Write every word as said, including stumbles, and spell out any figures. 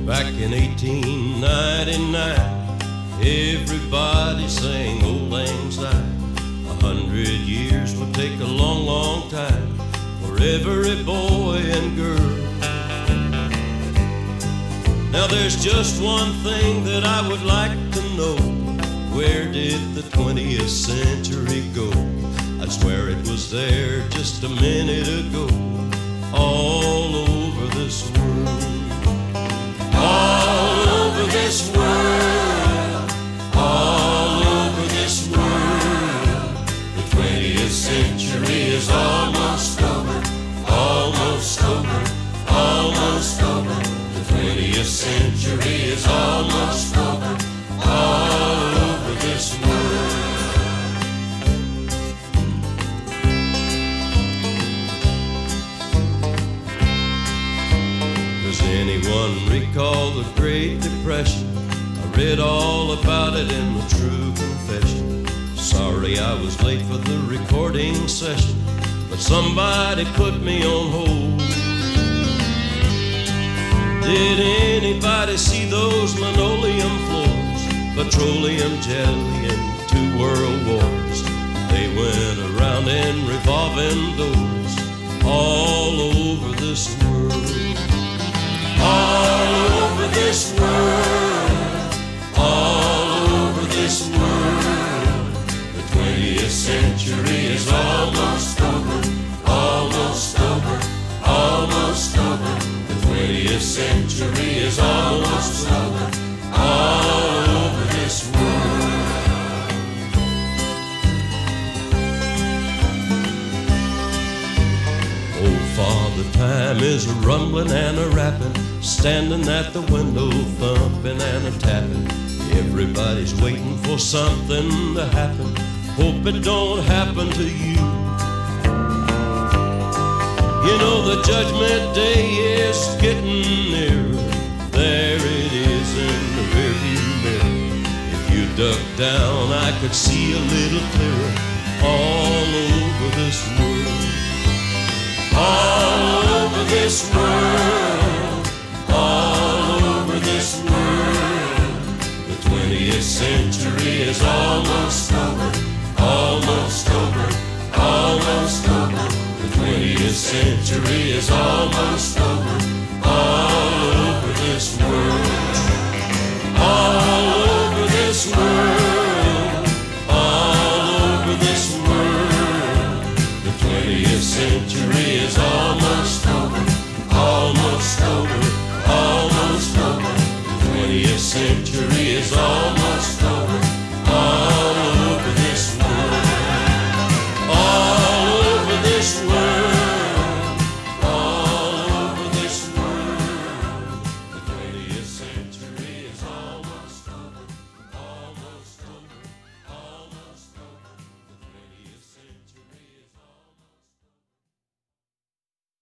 Back in eighteen ninety-nine, everybody sang Old Lang Syne. A hundred years would take a long, long time for every boy and girl. Now there's just one thing that I would like to know. Where did the twentieth century go? I swear it was there just a minute ago. All over this world, all over this world, all over this world. The twentieth century is almost over, almost over, almost over. The twentieth century is almost over, all over this world. Does anyone recall the Great Depression? I read all about it in the True Confession. Sorry I was late for the recording session, but somebody put me on hold. Did anybody see those linoleum floors, petroleum jelly and two world wars? They went around in revolving doors all over this world. All over this world, all over this world. The twentieth century is almost over, almost over, almost over. The twentieth century is almost over, all over this world. Oh, Father Time is a rumbling and a rapping, standing at the window, thumping and a tapping. Everybody's waiting for something to happen. Hope it don't happen to you. You know the judgment day is getting nearer. There it is in the rearview mirror. If you duck down, I could see a little clearer. All over this world, all over this world, all over this world. The twentieth century is almost over, almost over, almost over. The twentieth century is almost over, all over this world, all over this world, all over this world. The twentieth century is almost